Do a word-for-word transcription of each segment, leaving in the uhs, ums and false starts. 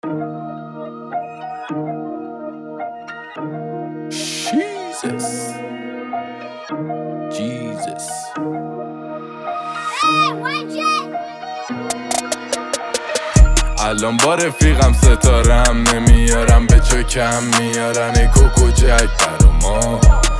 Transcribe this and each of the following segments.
Jesus. Jesus. الان با رفیقم ستارم نمیارم به چکم میارن ای کوکو جک برا ما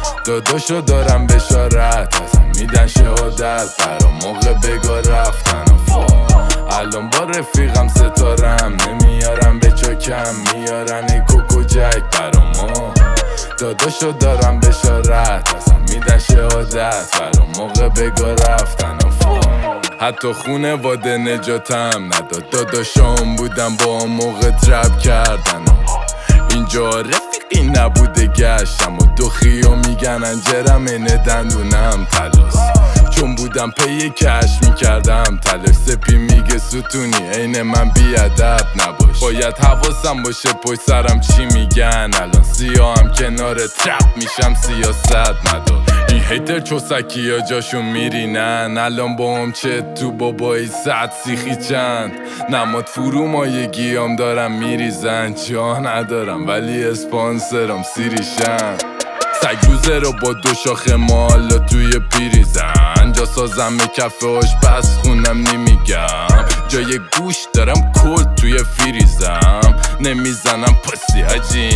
داداشو دارم بشارت ازم میدن شهادت برا موقع بگا رفتن فا الان با رفیقم ستارم نمیارم به چکم میارن ای کوکو جک برا ما داداشو دارم بشارت ازم میدن شهادت برا موقع بگا رفتن فا حتی خونه واده نجاتم نداد داداشام بودم با موقع ترپ کردن اینجا رفیقی نبوده گشتم و دوخیو میگن انجرم اینه دندونم تلاس چون بودم پی کش میکردم تلاش سپی میگه ستونی عین من بیادب نباش باید حواسم باشه پشت سرم چی میگن الان سیاهم کنار ترپ میشم سیاست مدار این هیتر چوسکی ها جاشون میرینن الان با هم چه تو بابایی صد سیخی چند نماد فرو مایگی هم دارم میریزن جا ندارم ولی اسپانسرم سیریشن سگ روزه رو با دو شاخه مالا توی پیریزن جا سازم به کف آشپز خونم نمیگم جای گوش دارم کل توی فریزم نمیزنم پسی حجی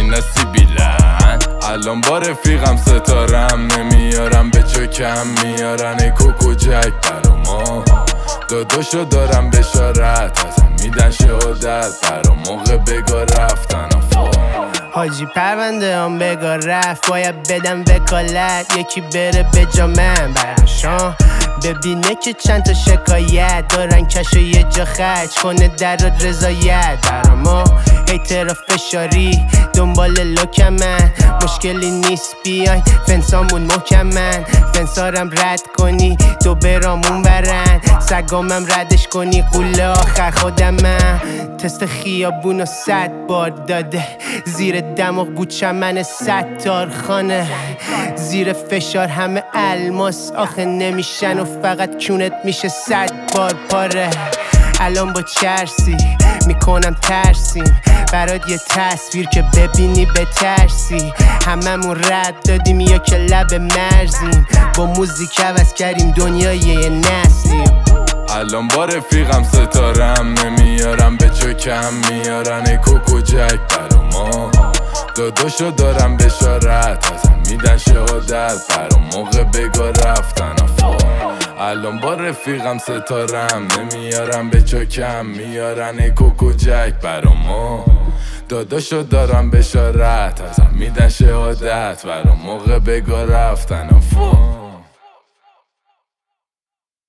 نصیبیلن الان با رفیقم ستارم نمیارم به چکم میارن ای کوکو جک برا ما داداشو دارم بشارت ازم میدن شهادت برا موقع بگا رفتن فا حاجی پرونده هم بگا رفت باید بدم وکالت یکی بره به جا من براشان ببینه که چند تا شکایت دارن کشو یه جا خرج کنه در رضایت برا ما هیتر فشاری دنبال لوکم من مشکلی نیست بیاین فنسامون محکمن فنسارم رد کنی دو برامون برن سگامم ردش کنی قوله آخر خودم من تست خیابونو صد بار داده زیر دماغ بود چمن ستار خانه زیر فشار همه الماس آخه نمیشن و فقط کونت میشه صد بار پاره الان با چرسی میکنم ترسیم برات یه تصویر که ببینی به ترسی هممون رد دادیم یا که لب مرزیم با موزیک عوض کردیم دنیای یه نسلیم الان با رفیقم ستارم نمیارم به چکم میارن ای کوکو جک برا ما داداشو دارم بشارت ازم میدن شهادت برا موقع بگا رفتن فا الان با رفیقم ستارم نمیارم به چکم میارن ای کوکو جک برا ما داداشو دارم بشارت ازم میدن شهادت برا موقع بگا رفتن فا